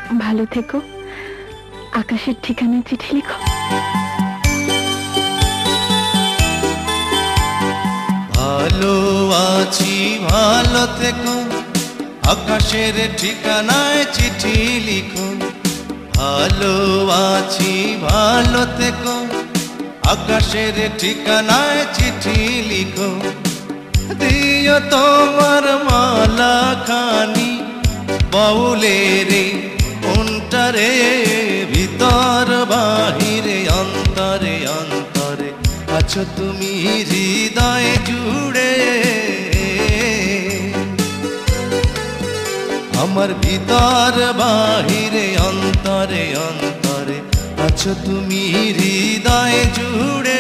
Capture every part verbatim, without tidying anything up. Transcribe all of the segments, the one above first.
ভালো থেকো, আকাশের ঠিকানায় চিঠি লিখো। ভালো আছি ভালো থেকো, আকাশের ঠিকানায় চিঠি লিখো। ভালো আছি ভালো থেকো, আকাশের ঠিকানায় চিঠি লিখো। দিও তোমার মালা খানি বাউলের মনটারে, ভিতর বাহিরে অন্তরে অন্তরে আছো তুমি হৃদয় জুড়ে। আমার ভিতর বাহিরে অন্তরে অন্তরে আছো তুমি হৃদয় জুড়ে।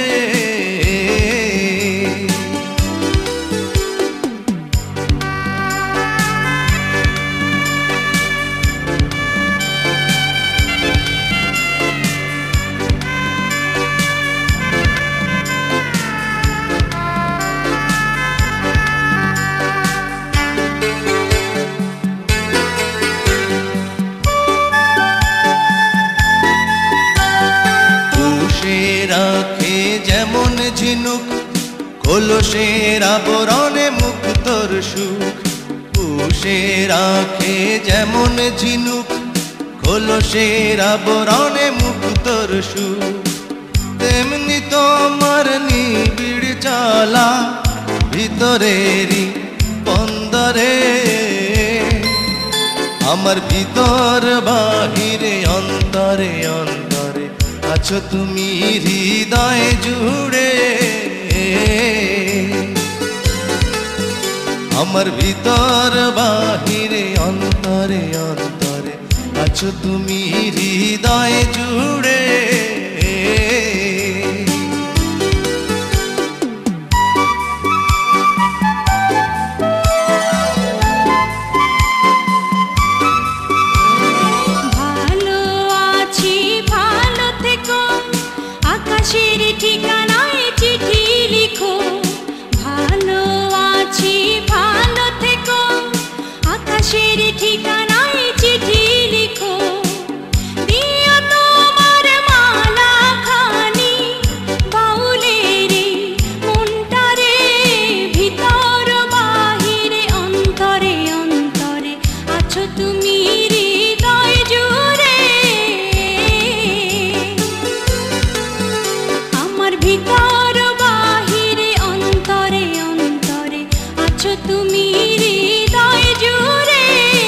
রাখে যেমন ঝিনুক কলসের আবরণে মুক্তর সুখ। পুষে রাখে যেমন ঝিনুক কলসের আবরণে মুক্তর সুখ। তেমনি তোমার নিবিড় চলা ভিতরেরই বন্দরে, আমার ভিতর বাহিরে অন্তরে অন্তরে আছো তুমি হৃদয় জুড়ে। আমার ভিতর বাহিরে অন্তরে অন্তরে আছো তুমি হৃদয় জুড়ে। আকাশের ঠিকানায় চিঠি লিখো। ভালো আছি ভালো থেকো, আকাশের ঠিকানায় চিঠি লিখো। দিও তোমার মালা খানি বাউলের মনটারে, ভিতর বাহিরে অন্তরে অন্তরে আছো তুমি হৃদয় জুড়ে। ভিতর বাহিরে অন্তরে অন্তরে আছো তুমি হৃদয় জুড়ে।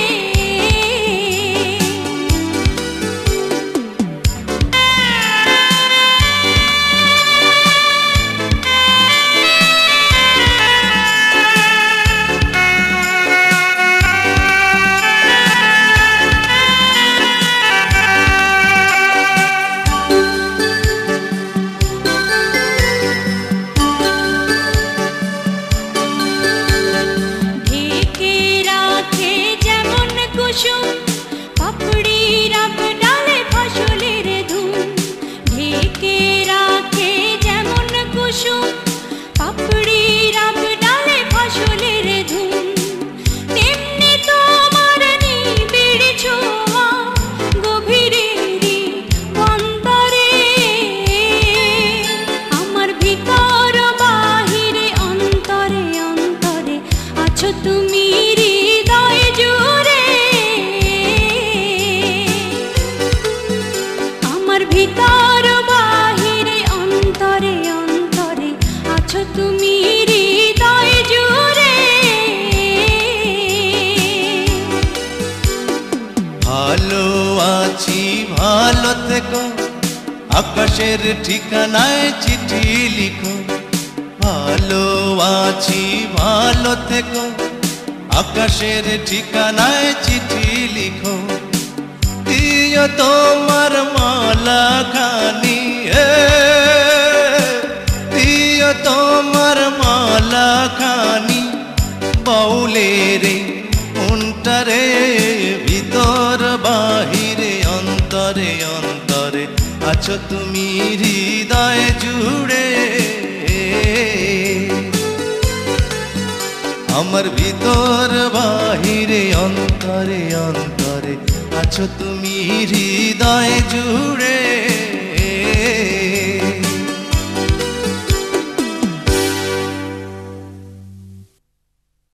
পাপড়ি রাব ডালে ফসলের ধুম, ঢেকে রাখে যেমন কুসুম। পাপড়ি রাব ডালে ফসলের ধুম, তেমনি তোমার নিবিড় ছোঁয়া গভীরেরই বন্দরে। আমার ভিতর বাহিরে অন্তরে অন্তরে আছো তুমি হৃদয় জুড়ে। ভিতর বাহিরে অন্তরে অন্তরে আছো তুমি হৃদয় জুড়ে। ভালো আছি ভালো থেকো, আকাশের ঠিকানায় চিঠি লিখো। ভালো আছি ভালো থেকো, আকাশের ঠিকানায় চিঠি লিখো। দিও তোমার মালা খানি, দিও তোমার মালা খানি বাউলের মনটারে, ভিতর বাহিরে অন্তরে অন্তরে আছো তুমি হৃদয় জুড়ে। আমার ভিতর বাহিরে অন্তরে অন্তরে আছো তুমি হৃদয় জুড়ে।